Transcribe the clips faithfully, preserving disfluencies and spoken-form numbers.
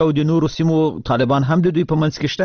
او د نورو سیمو طالبان هم د دوی په منځ کې شته؟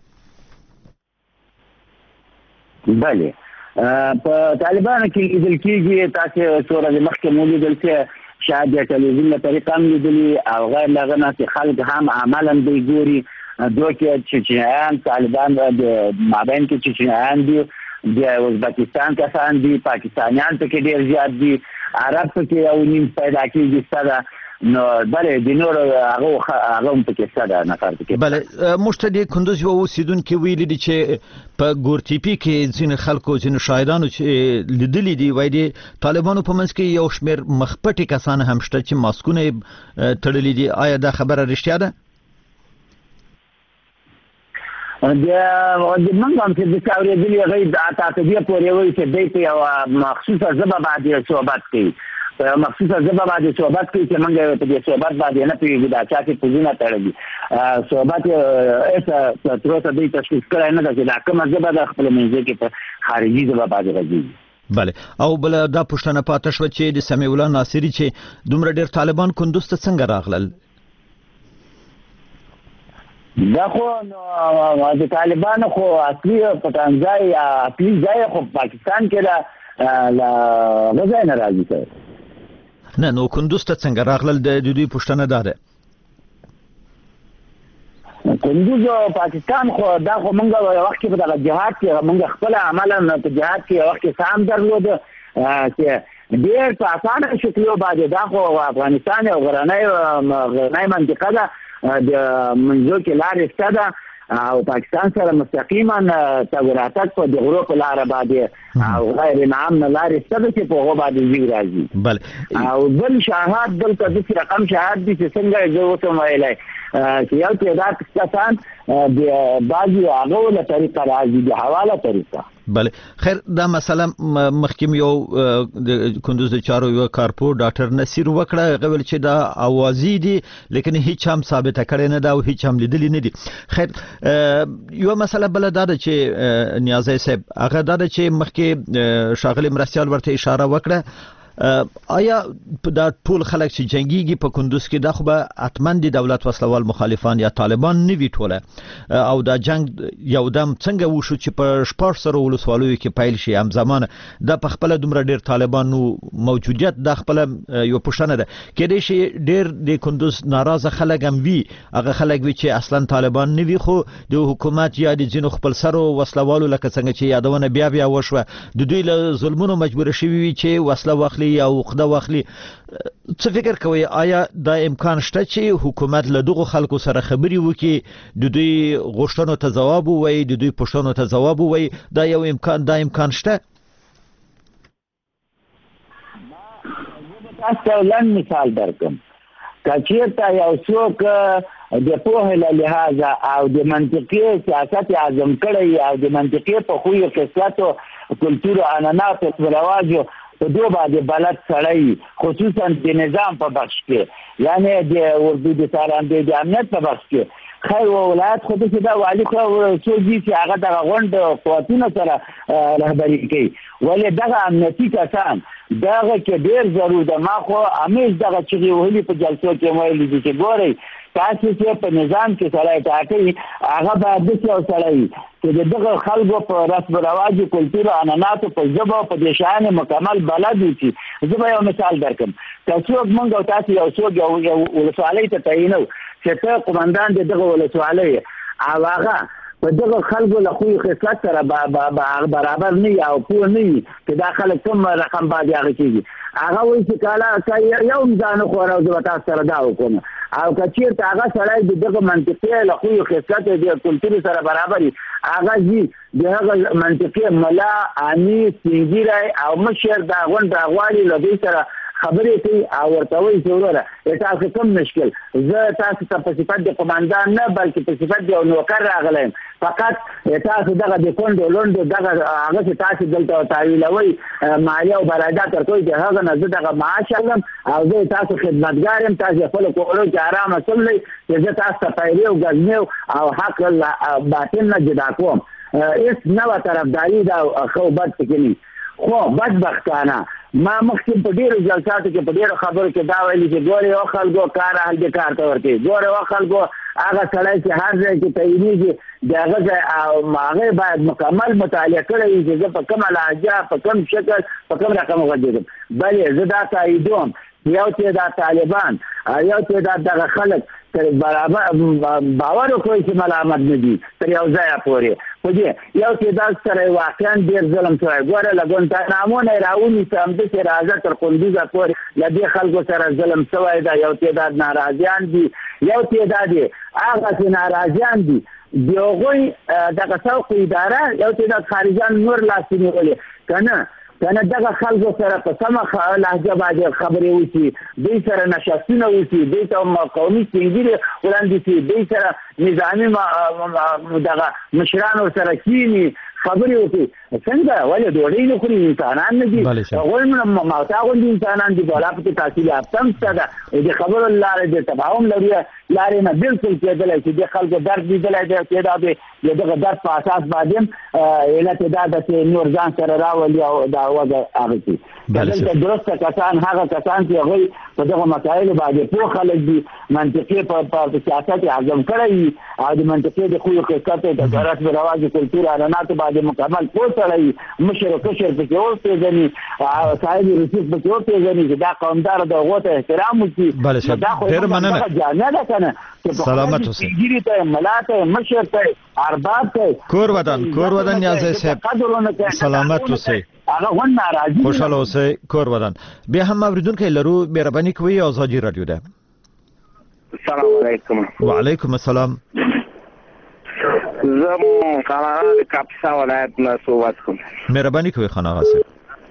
بله په طالبانو کې لیدل کېږي، تاسې څو ورځې مخکې مو لیدل چې شاید د ټلویزیون له طریقه هم لیدلي او غیر له هغه نه چې خلک هم عملا دوی ګوري، دوی کې چچنیان طالبان د مابین کې چچنیان دي، د ازبکستان کسان دي، پاکستانیان پکې ډېر زیات دي، عرب پکې یو نیم پیدا کېږي ستا ده، نو بله د نورو هغه هغه هم پکې ستا ده نفر پکې. بله موږ ته د کندوز یوه اوسېدونکي ویلي دي چې په ګورتیپي کې ځینې خلکو ځینې شاعرانو چې لیدلي دي، وایي د طالبانو په منځ کې یو شمېر مخپټي کسان هم شته چې ماسکونه یې تړلي دي. آیا دا خبره رښتیا ده؟ د موږ هم چې د څه اورېدلي هغه تاسې بیا پورې وایي چې دوی په یوه مخصوصه ژبه باندې صحبت کوي، په یوه مخصوصه ژبه باندې صحبت کوي چې موږ په دې صحبت باندې نه پوهېږو دا چا چې پوزونه تړلي. صحبت یې هېڅ تر اوسه دوی تشخیص کړی نه ده چې دا کومه ژبه ده خپله منځي کې په خارجي ژبه باندې غږېږي. بله او بله دا پوښتنه پاته شوه چې د سمیع الله ناصري چې دومره ډېر طالبان کندوز ته څنګه راغلل؟ دا خو د طالبانو خو اصلي پټنځای اصلي ځای خو پاکستان کې ده، له هغه ځای نه راځي سر. نه نو کندوز ته څنګه راغلل؟ د دوی پوښتنه دا ده. کندوز او پاکستان خو دا خو موږ یو وخت کې په دغه جهاد کې موږ خپله عملا په جهاد کې یو وخت کې سهم درلوده چې ډېر په اسانه شکلو باندې دا خو افغانستان یو غرنۍ غرنۍ منطقه ده، د منځو کې لارې شته ده او پاکستان سره مستقیما تګ راتګ په د غرو په لاره باندې او غیر معامله لارې شته ده چې په هغو باندې ځي راځي. بله او بل شاهد دلته داسې رقم شاهد دي چې څنګه زه اوس هم ویلی چې یو تعداد کسان د بعضې هغو له طریقه راځي، د حواله طریقه. بله خیر دا مسله مخکې یو د کندوز د چارو یو کارپور ډاکټر نصیر وکړه، هغه ویل چې دا اوازې دي لیکن هیڅ هم ثابته کړې نه ده او هیڅ هم لیدلې نه دي. خیر یو مسله بله دا ده چې نیازی صاحب هغه دا ده چې مخکې ښاغلي مرستیال ورته اشاره وکړه، آیا دا ټول خلک چې جنگيږي په کندوز کې دا خو به حتما د دولت وسلوال مخالفان یا طالبان نه وي ټوله، او دا جنگ یو دم څنګه وشو چې په شپږ سره ولسوالیو کې پیل شي همزمانه دا په خپل دومره ډیر طالبانو موجودیت دا خپل یو پوښتنه ده. کېدای شي ډیر د کندوز ناراضه خلک هم وي، هغه خلک وي چې اصلا طالبان نه وي خو د حکومت یا د ځینو خپل سره وسلوالو لکه څنګه چې یادونه بیا بیا وشوه د دوی له ظلمونو مجبور شوي وي چې وسله واخلي یا وقده واخلي. څه فکر کوي آیا دا امکان شته چې حکومت له دغو خلکو سره خبرې وکړي، د دوی غوښتنو ته ځواب ووایي، د دوی پوښتنو ته ځواب ووایي؟ دا یو امکان دا امکان شته؟ تاسو لن مثال درکم که چېرته یو څوک د پوهې له لحاظه او د منطقي سیاست اعظم کړی او د منطقي په خویو خصلتو کلتورو عنعناتو رواجو په دو باندې بلد سړی خصوصا د نظام په بخش کې یعنی د اردو د سارندې د امنیت په بخش کې خیر و ولایت خو داسې دا والي خو څوک دي چې هغه دغه غونډ قوتونو سره رهبري کوي، ولې دغه امنیتي کسان دغه کې ډېر ضرور ده. ما خو همیش دغه چغې وهلي په جلسو کې ویلي دي چې ګورئ تاسو چې په نظام کې سړی ټاکئ هغه باید داسې یو سړی چې د دغه خلکو په رسم و رواجو کلتورو عنعناتو په ژبه او په دې شیانو مکمل بلد وي. زه به یو مثال درکړم، که څوک موږ او تاسو یو څوک یو ولسوالۍ ته تعینو چې ته قمندان د دغه ولسوالۍ او هغه په دغه خلکو له خوی خصلت سره برابر نه وي او پوه نه وي چې دا خلک کوم رقم باندې هغه کېږي، هغه وایي چې کاله یو هم ځان وخوره او زه به تاسو سره دا وکړم. او که چېرته هغه سړی د دغه منطقې له خوی خصلت د کلتور سره برابر وي، هغه ځي د هغه منطقې ملا امیر سپین او مشر دا غونډ راغواړي له دوی سره خبرې کوي او ورته وایي چې وروره تاسو کوم مشکل، زه تاسو ته په صفت د قمندان نه بلکې په صفت د یو نوکر راغلی یم، فقط تاسو دغه د کونډو لونډو دغه هغه چې تاسو دلته تاویلوئ مالیه او برایدات ورکوئ د هغه نه زه دغه معاش اخلم او زه تاسو خدمتګار یم، تاسو خپلو کورو کې ارامه څملئ چې زه تاسو ته پیرې او ګزمې او حق باطن نه جدا کوم. هېڅ نوه طرفداري ده ښه او بد پکې نه. خو بدبختانه ما مخکې په ډېرو جلساتو کې په ډېرو خبرو کې دا ویلي چې ګورې او خلکو کار اهل دې کار ته ورکوي، ګورې او خلکو هغه سړی چې هر ځای کې تاییدېږي د هغه ځای هغه باید مکمل مطالعه کړی وي چې زه په کومه لهجه په کوم شکل په کوم رقم غږېږم. بلې زه دا تاییدوم یو تعداد طالبان یو تعداد دغه خلک تر برابر باور وکړي چې ملامت نه دي تر یو ځایه پورې په دې یو تعداد سره واقعا ډېر ظلم شوی. ګوره له ګوانتانامو نه یې راونیسه همداسې راځه تر قندوزه پورې له دې خلکو سره ظلم شوی ده. یو تعداد ناراضیان دي یو تعداد یې هغسې ناراضیان دي د هغوی دغه سوق اداره یو تعداد خارجان نور لاسې نیولې که نه که نه دغه خلکو سره په سمه لهجه باندې خبرې وشي، دوی سره نشستونه وشي، دوی ته قومي سپینګیرې وړاندې شي، دوی سره نظامي دغه مشران ورسره کیني خبرې وکړي. څنګه ولې ډوډۍ نه خوري؟ انسانان نه دي هغوی موتا غوندې انسانان دي. بولا پکې تحصیل یافته هم شته ده د خبرو له لارې د تفاهم لري لارې نه بلکل کېدلی چې د خلکو درد لیدلی دی چې دا د دغه درد په اساس باندې هم علت دا ده چې نور ځان سره راولي او دا وضع اغېږي. دلته درسته کسان هغه کسان چې هغوی په دغه مسایلو باندې پوه خلک دي، منطقي په سیاست یې هضم کړی وي او د منطقي د خویو خصلتو د رسم رواج کلتور عنعناتو باندې مکمل پوه سړی مشر و کشر پکې وپېژني، صاحب رسوب پکې وپېژني چې دا قومدار د هغو ته احترام وکړي. دا خو دغه جامع ده که نه چې سلامت اوسئ سپینګیري ته ملا ته مشر ته ارباب ته کور ودان کور ودان نیازی صاحب سلامت اوسئ هغه ون ناراضي خوشاله اوسئ کور ودان. بیا هم اوریدونکي لرو مهرباني کوئ ازادي رادیو ده. السلام علیکم. وعلیکم السلام. زم خانه کاپیسا ولایت نه صحبت کوم. مهرباني کوئ خانه صاحب.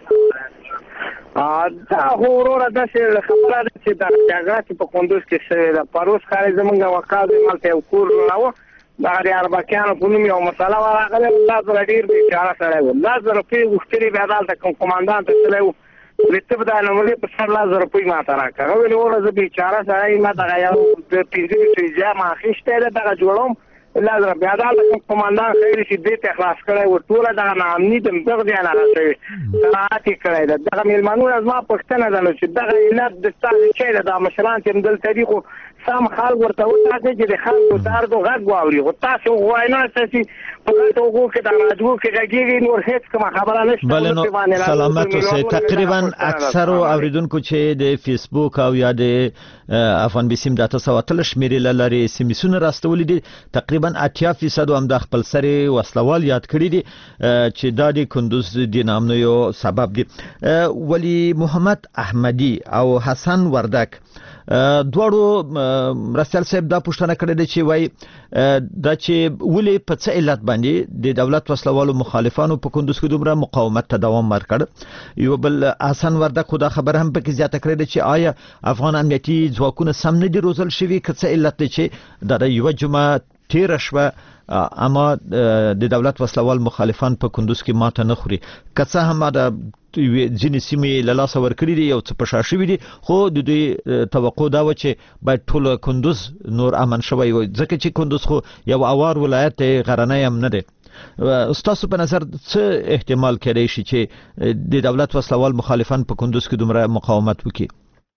دا وروره داسې خبره ده چې د جګړه چې په کندوز کې شوې ده پروس ښار زمونږ وقاضي مالته یو کور راو دغه د اربکیانو په نوم یو مسله ورغله الله زره ډېر بیچاره سړی و. الله زره روپۍ غوښتلې بیا دلته کوم قماندان ته تللی و رتب دا نوملې په سر الله زره روپۍ ماته راکړه. ویلې وروره زه بیچاره سړی ما دغه یو د پنځه ویشتو اجاره ما اخیستی ده دغه جوړوم الله زره بیا دلته کوم قماندان خیر شي دې ته خلاص کړی و ټوله دغه ناامني د دغه ځای نه راسوي صنعت یې کړی ده. دغه مېلمنونه زما پوښتنه ده نو چې دغه علت د ستاسې چی ده دا مشران چې همدلته دي خو سم خلک ورته وټاکئ چې د خلکو درد و غږ واوري خو تاسې ووایئ نه تاسې په غټو اوږو کې د راډیو کې غږېږئ نور هېڅ کومه خبره نشته. بله نو سلامت اوسئ. تقریبا اکثرو اوریدونکو چې د فیسبوک او یا د افغان بیسیم د اته سوه اتلس شمېرې له لارې اس ام اسونه راستولي دي تقریبا اتیا فیصد هم د خپل سرې وسلوال یاد کړي دي چې دا د کندوز د ناامنیو سبب دي. ولی محمد احمدي او حسن وردک دواړو رسول صاحب دا پوښتنه کړې ده چې وای دا چې ولې په څه علت باندې د دولت وسلوالو مخالفانو په کندوز کې دومره مقاومت ته دوام ورکړ. یو بل حسن وردک خو دا خبره هم پکې زیاته کړې ده چې آیا افغان امنیتي ځواکونه سم نه دي روزل شوي که څه علت دی چې دا د یوه جمعه تیره شوه اما د دولت وسلوال مخالفان په کندوز کې ماته نه خوري که څه هم دا ځینې سیمې له لاسه ورکړي دي یو څه په شا شوي دي خو د دوی توقع دا وه چې باید ټول کندوز نور امن شوی وي ځکه چې کندوز خو یو اوار ولایت دی غرنی هم نه دی. ستاسو په نظر څه احتمال کېدی شي چې د دولت وسلوال مخالفان په کندوز کې دومره مقاومت وکړي؟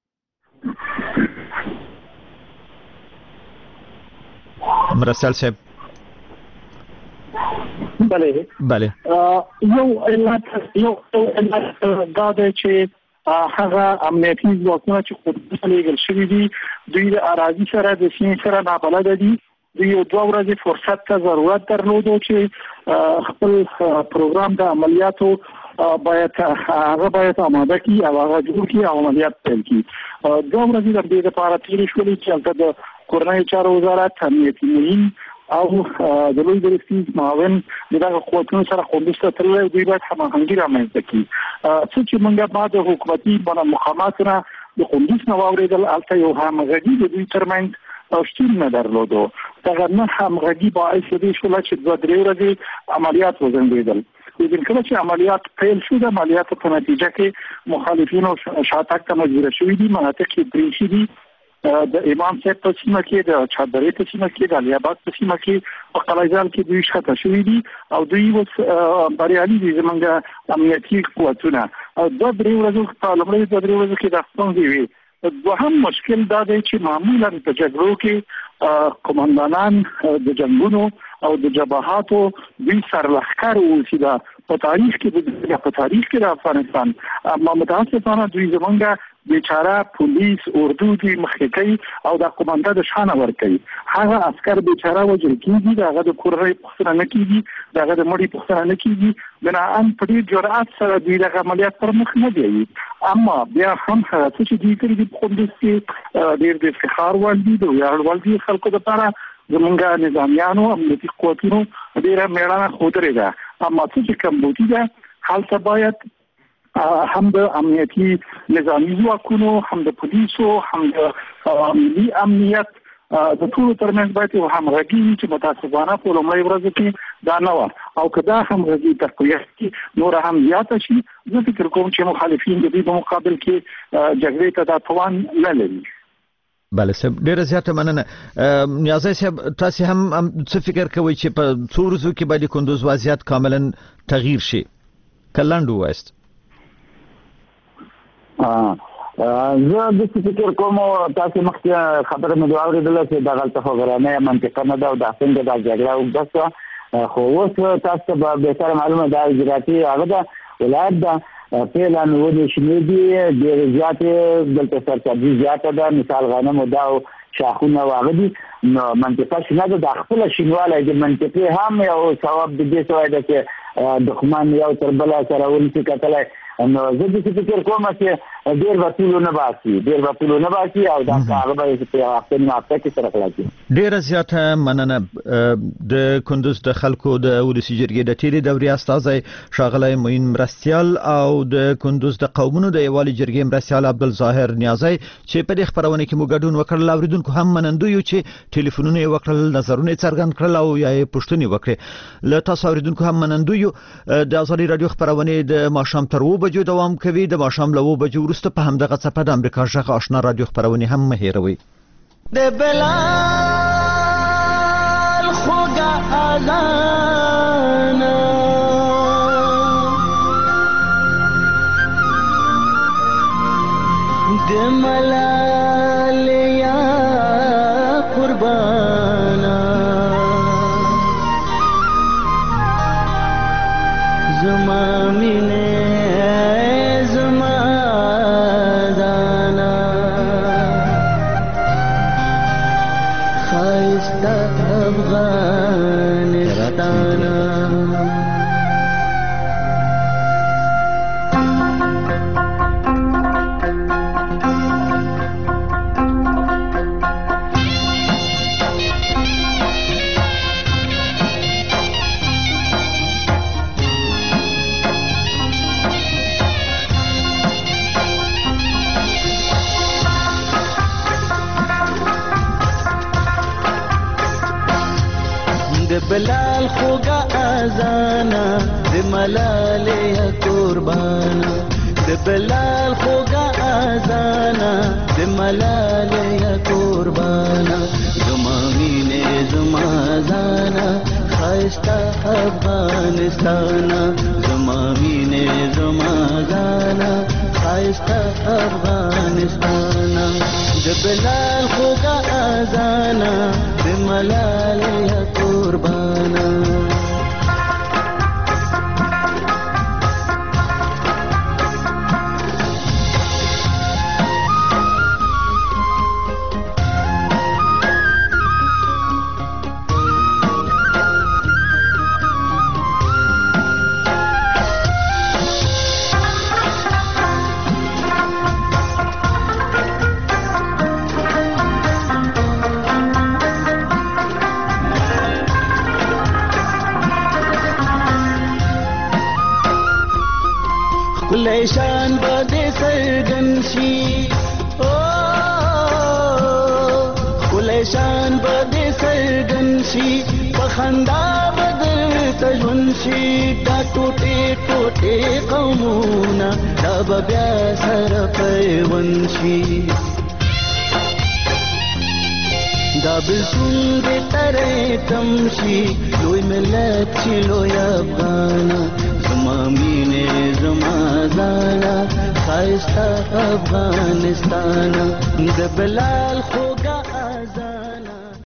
مرسل صاحب. بله بله یو علت یو علت دا دی چې هغه امنیتي ځواکونه چې کندوز ته لېږل شوي دي دوی د اراضي سره د سیمې سره نابلده دي. دوی یو دوه ورځې فرصت ته ضرورت درلودو چې خپل پروګرام د عملیاتو باید هغه باید آماده کړي او هغه جوړ کړي او عملیات پیل کړي. دوه ورځې د دې لپاره تېرې شولې چې هلته د کورنیو چارو وزارت امنیتي معین او د لوی درستیز معاون دغه قوتونو سره کندوز ته تللی دوی باید هماهنګي رامنځته کړي. څه چې موږ بعد د حکومتي مقاماتو نه د کندوز نه واورېدل هلته یو همغږي د دوی ترمنځ شتون نه درلودو. دغه نه همغږي باعث دې شوله چې دوه درې ورځې عملیات وځنډېدل. لیکن کله چې عملیات پیل شو د عملیاتو په نتیجه کې مخالفینو شاتګ ته مجبور شوي دي. مناطق یې پرېښي دي د امام صاحب په سیمه کې د چادرې په سیمه کې د علي آباد په سیمه کې په قلعه‌جال کې دوی شاته شوي دي او دوی اوس بریالي دي زموږ امنیتي قوتونه. او دوه درې ورځو په لومړۍ دوه درې ورځو کې دا ستونزې وي. دوهم مشکل دا دی چې معمولا په جګړو کې قومندانان د جنگونو او د جبهاتو دوی سرلښکر اوسېده په تاریخ کې د په تاریخ کې د افغانستان، اما متاسفانه دوی زمونږ بیچاره پولیس اردو دی مخکې او د قومنده د شان ورکوي. هغه عسكر بیچاره وجل کیږي، دغه د کورنۍ پوښتنه نه کیږي، دغه د مړي پوښتنه نه کیږي، بناءً په دې جرأت سره دوی د عملیات پر مخ نه دی. اما بیا هم هغه چې دوی کړي د قومندس کې ډېر د افتخار وړ دي، د ویاړ وړ دي خلکو لپاره. زمونږ نظامیانو امنیتي قوتونو ډېره میړانه ښودلې ده، اما څه چې کمبودي ده هلته باید هم د امنیتي نظامی ځواکونو، هم د پولیسو، هم د ملي امنیت د ټولو ترمنځ باید یو همغږي وي چې متاسفانه په لومړۍ ورځو کې دا نه وه، او که دا همغږي تقویت کې نوره هم زیاته شي، زه فکر کوم چې مخالفین د دې په مقابل کې جګړې ته دا توان نه لري. بله صاحب، ډیره زیاته مننه. نیازی صاحب، تاسو هم څه فکر کوئ چې په څو ورځو کې باید کندوز وضعیت کاملا تغییر شي؟ که لنډ ووایاست. زه د فکر کوم تاسو مخکې خبره مې واورېدله چې دغلته خو غرنۍ منطقه نه ده او دا څنګه دا جګړه اوږده شوه، خو اوس تاسو ته به بهتره معلومه ده اجراتي هغه ده ولایت ده فعلا ودې شمېر دي ډېرې زیاتې، دلته سرچاپي زیاته ده، مثال غنم دا او شاخونه واغه دي، نو منطقه شنه ده. د خپله شینوالی د منطقې هم یو ثواب د دې سوی ده چې دښمن یو تر بله سره ونشي کتلی. نو زه داسې فکر کوم چې ډېر به طولو نه باسي ډېر به طولو نه باسي او دا هغه به په هفته نیمه هفته کې سره خلاصي. ډېره زیاته مننه. د کندوز د خلکو د ولسي جرګې د تېرې دورې استازی ښاغلی معین مرستیال او د کندوز د قومونو د یووالي جرګې مرستیال عبدالظاهر نیازی چې په دې خپرونه کې مو ګډون وکړل. اورېدونکو هم منندوی یو چې ټلیفونونه یې وکړل، نظرونه یې څرګند کړل او یا یې پوښتنې وکړې. له تاسو اورېدونکو هم منندوی یو. د ازادي راډیو خپرونې د ماښام تر اووه بجو دوام کوي. د ماښام له اووه بجو وروسته په همدغه څپه د امریکا غږ آشنا راډیو خپرونې هم مه هېروئ. د بلال خوږه اذان د ملال یا قربانا زما مینه بلال خوږه اذانا د ملال یا قربانا د بلال خوږه اذانا د ملال یا قربانا زما مینه زما زانا خاستا افغانستان زما مینه زما زانا خاستا افغانستان د بلال خوږه اذانا د ملال یا قربانا لیشان بده سرگن شي او لیشان بده سرگن شي پخندا بدر تجون شي دا ټوټه ټوټه قومونه دا بیا سره پیون شي دا بلسون دې ترې تمشي لوی ملت چې لوی افغان زما مینه زما زانا خایسته افغانستان د بلال خوږه